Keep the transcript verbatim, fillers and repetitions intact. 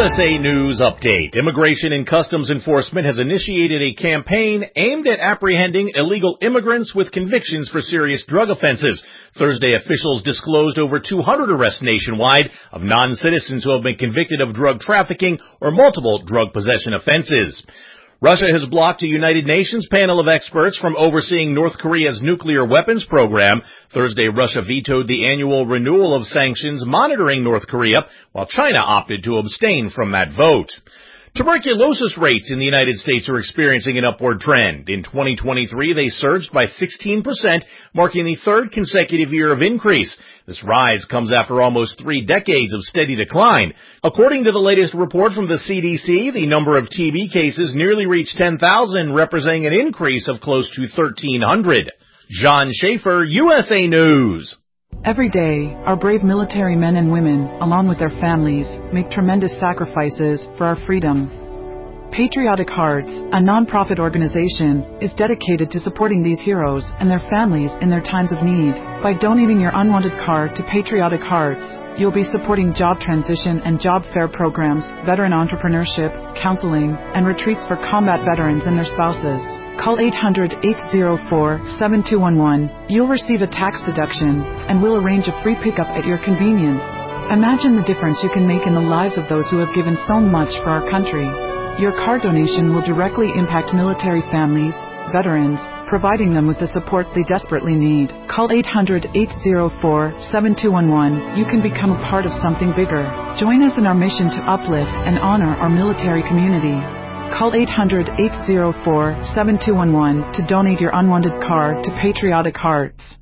S A News Update. Immigration and Customs Enforcement has initiated a campaign aimed at apprehending illegal immigrants with convictions for serious drug offenses. Thursday, officials disclosed over two hundred arrests nationwide of non-citizens who have been convicted of drug trafficking or multiple drug possession offenses. Russia has blocked a United Nations panel of experts from overseeing North Korea's nuclear weapons program. Thursday, Russia vetoed the annual renewal of sanctions monitoring North Korea, while China opted to abstain from that vote. Tuberculosis rates in the United States are experiencing an upward trend. In twenty twenty-three, they surged by sixteen percent, marking the third consecutive year of increase. This rise comes after almost three decades of steady decline. According to the latest report from the C D C, the number of T B cases nearly reached ten thousand, representing an increase of close to thirteen hundred. John Schaefer, U S A News. Every day, our brave military men and women, along with their families, make tremendous sacrifices for our freedom. Patriotic Hearts, a non-profit organization, is dedicated to supporting these heroes and their families in their times of need. By donating your unwanted car to Patriotic Hearts, you'll be supporting job transition and job fair programs, veteran entrepreneurship, counseling, and retreats for combat veterans and their spouses. Call eight hundred, eight oh four, seven two one one. You'll receive a tax deduction, and we'll arrange a free pickup at your convenience. Imagine the difference you can make in the lives of those who have given so much for our country. Your car donation will directly impact military families, veterans, providing them with the support they desperately need. Call eight hundred, eight oh four, seven two one one. You can become a part of something bigger. Join us in our mission to uplift and honor our military community. Call eight hundred, eight oh four, seven two one one to donate your unwanted car to Patriotic Hearts.